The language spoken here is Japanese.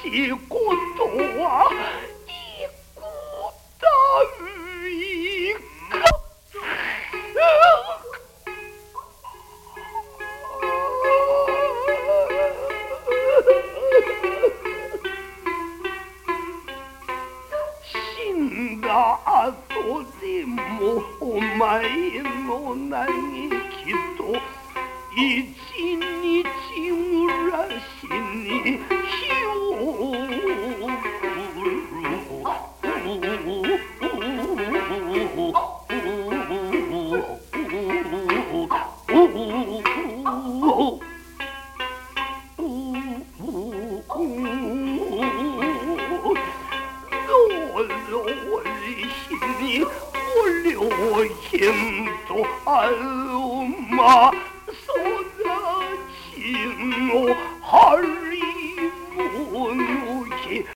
しことはいくたびか。死んだ後でもお前の嘆きと一日暮らしに火をにお良品とあるま育ちの張り物